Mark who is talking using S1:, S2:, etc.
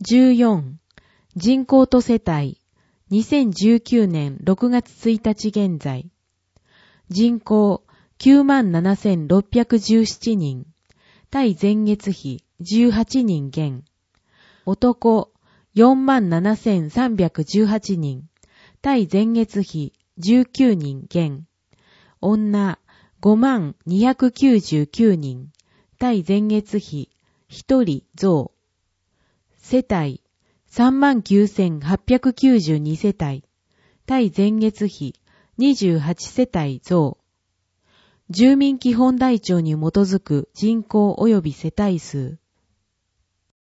S1: 14、人口と世帯、2019年6月1日現在。人口 97,617 人。対前月比18人減。男 47,318 人。対前月比19人減。女 52,299 人。対前月比1人増。世帯 39,892 世帯。対前月比28世帯増。住民基本台帳に基づく人口及び世帯数。